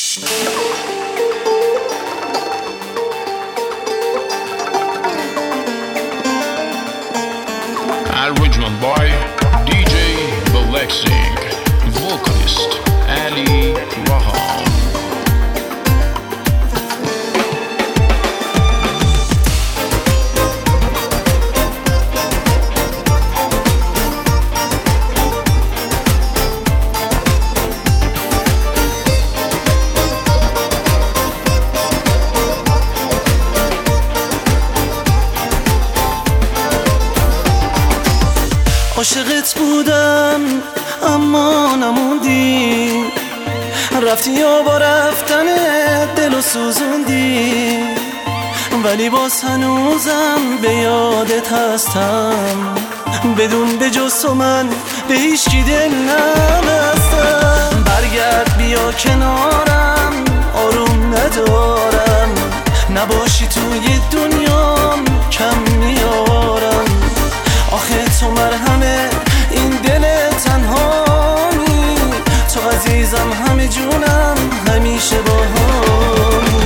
Arrangement by DJ Blexing, vocalist Ali Raham. عاشقت بودم اما نموندی، رفتی و با رفتن دلو سوزوندی، ولی باز هنوزم به یادت هستم، بدون به جز تو من به هیچکی دل نبستم. برگرد بیا کنارم، آروم ندارم، نباشی توی دنیام کم میارم. آخه تو مرهمه این دل تنهایی، تو عزیزم همه جونم همیشه باهامی.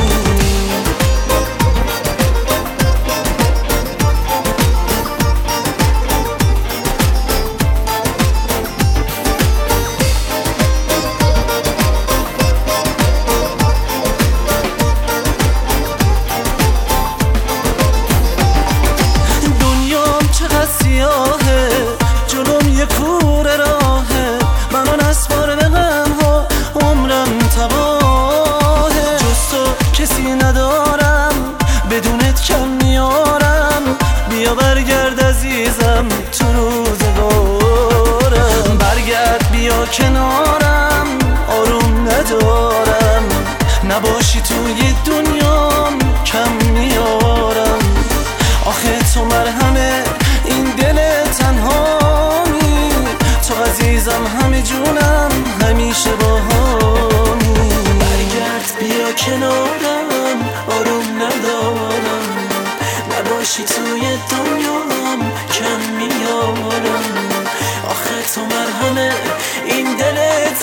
سیاهه جلوم یه کوره راهه، منو نسپار به غمها عمرم تباهه. جز تو کسی ندارم، بدونت کم میارم، بیا برگرد عزیزم تو روزگارم. برگرد بیا کنارم، آروم ندارم، نباشی توی دنیام کم میارم. آخه تو مرهمه این دل تنهایی، تو عزیزم همه جونم همیشه باهامی. برگرد بیا کنارم، آروم ندارم، نباشی توی دنیام کم میارم. آخه تو مرهمه این دل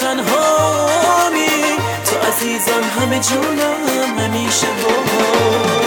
تنهایی، تو عزیزم همه جونم همیشه باهامی.